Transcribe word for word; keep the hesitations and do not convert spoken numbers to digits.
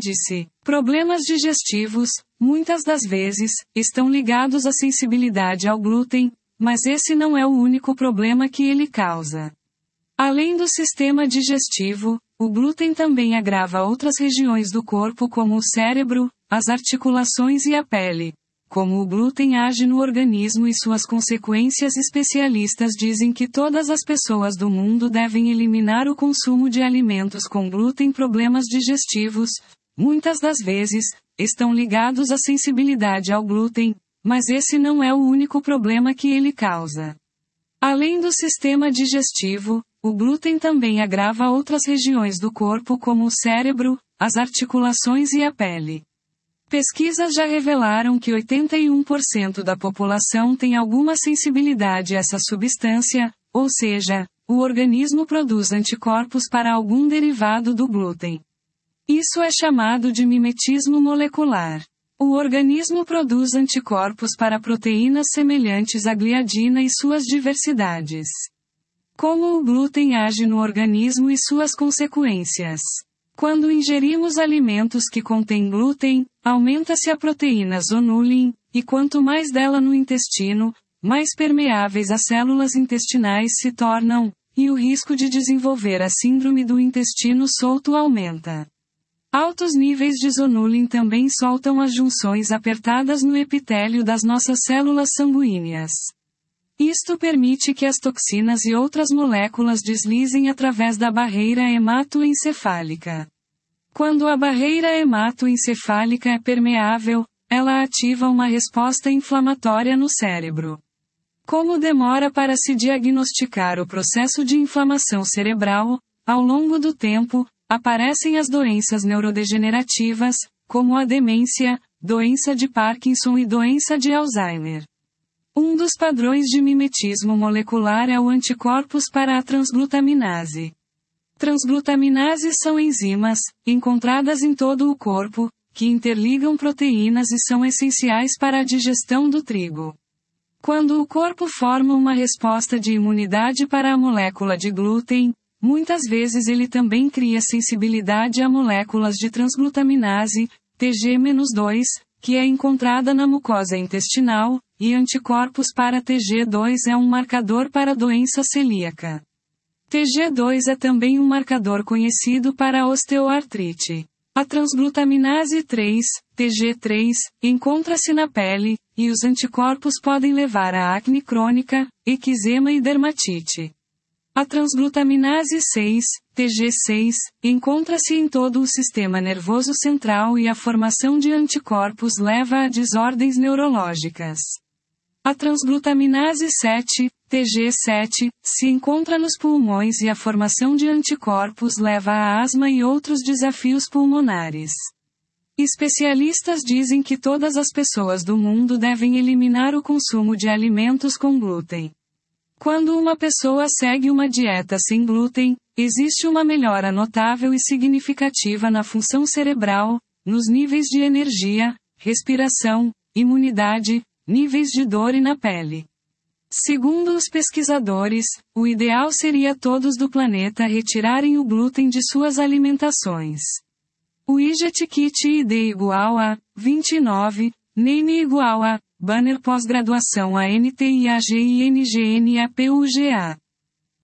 apêndice. Problemas digestivos, muitas das vezes, estão ligados à sensibilidade ao glúten, mas esse não é o único problema que ele causa. Além do sistema digestivo, o glúten também agrava outras regiões do corpo como o cérebro, as articulações e a pele. Como o glúten age no organismo e suas consequências, especialistas dizem que todas as pessoas do mundo devem eliminar o consumo de alimentos com glúten. Problemas digestivos, muitas das vezes, estão ligados à sensibilidade ao glúten, mas esse não é o único problema que ele causa. Além do sistema digestivo, o glúten também agrava outras regiões do corpo como o cérebro, as articulações e a pele. Pesquisas já revelaram que oitenta e um por cento da população tem alguma sensibilidade a essa substância, ou seja, o organismo produz anticorpos para algum derivado do glúten. Isso é chamado de mimetismo molecular. O organismo produz anticorpos para proteínas semelhantes à gliadina e suas diversidades. Como o glúten age no organismo e suas consequências. Quando ingerimos alimentos que contêm glúten, aumenta-se a proteína zonulin, e quanto mais dela no intestino, mais permeáveis as células intestinais se tornam, e o risco de desenvolver a síndrome do intestino solto aumenta. Altos níveis de zonulin também soltam as junções apertadas no epitélio das nossas células sanguíneas. Isto permite que as toxinas e outras moléculas deslizem através da barreira hematoencefálica. Quando a barreira hematoencefálica é permeável, ela ativa uma resposta inflamatória no cérebro. Como demora para se diagnosticar o processo de inflamação cerebral, ao longo do tempo, aparecem as doenças neurodegenerativas, como a demência, doença de Parkinson e doença de Alzheimer. Um dos padrões de mimetismo molecular é o anticorpos para a transglutaminase. Transglutaminases são enzimas, encontradas em todo o corpo, que interligam proteínas e são essenciais para a digestão do trigo. Quando o corpo forma uma resposta de imunidade para a molécula de glúten, muitas vezes ele também cria sensibilidade a moléculas de transglutaminase, T G dois, que é encontrada na mucosa intestinal, e anticorpos para T G dois é um marcador para a doença celíaca. T G dois é também um marcador conhecido para a osteoartrite. A transglutaminase três, T G três, encontra-se na pele, e os anticorpos podem levar a acne crônica, eczema e dermatite. A transglutaminase seis, T G seis, encontra-se em todo o sistema nervoso central e a formação de anticorpos leva a desordens neurológicas. A transglutaminase sete, T G sete, se encontra nos pulmões e a formação de anticorpos leva a asma e outros desafios pulmonares. Especialistas dizem que todas as pessoas do mundo devem eliminar o consumo de alimentos com glúten. Quando uma pessoa segue uma dieta sem glúten, existe uma melhora notável e significativa na função cerebral, nos níveis de energia, respiração, imunidade, níveis de dor e na pele. Segundo os pesquisadores, o ideal seria todos do planeta retirarem o glúten de suas alimentações. O Widget Kit I D igual a vinte e nove, Name igual a Banner pós-graduação A N T I A G I N G N A P U G A